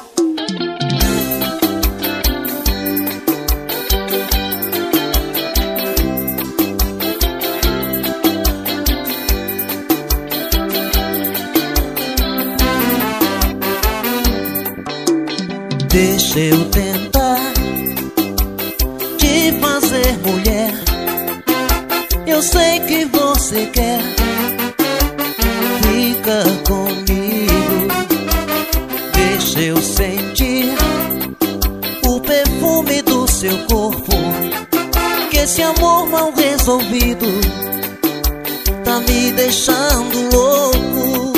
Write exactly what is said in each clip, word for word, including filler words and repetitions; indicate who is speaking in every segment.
Speaker 1: Deixa eu tentar te fazer mulher. Eu sei que você quer. Fica comigo. Deixa eu sentir o perfume do seu corpo. Que esse amor mal resolvido tá me deixando louco.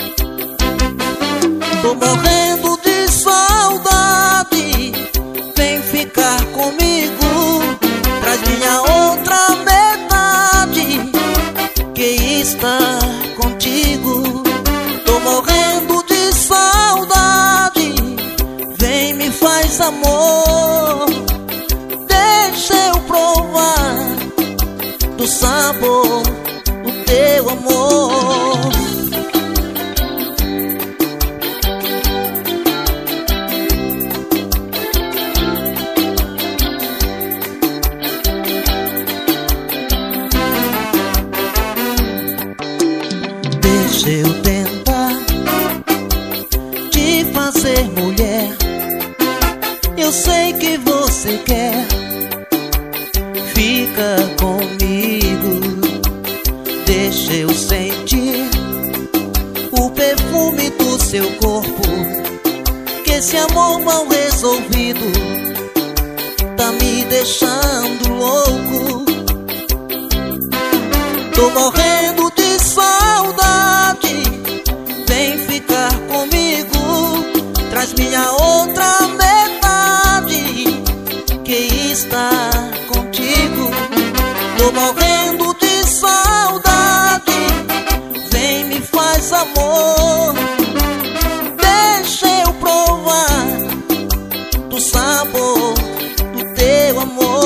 Speaker 1: Tô morrendo de saudade. Vem ficar comigo. Traz minha outra metade que está contigo. Tô morrendo de saudade. Vem, me faz amor. Deixa eu provar do sabor do teu amor. Deixa eu tentar te fazer mulher. Eu sei que você quer. Fica comigo. Deixa eu sentir o perfume do seu corpo. Que esse amor mal resolvido tá me deixando louco. Tô morrendo de saudade. Vem ficar comigo. Traz minha outra metade que está contigo. Tô morrendo de saudade. Vem, me faz amor. Deixa eu provar do sabor do teu amor.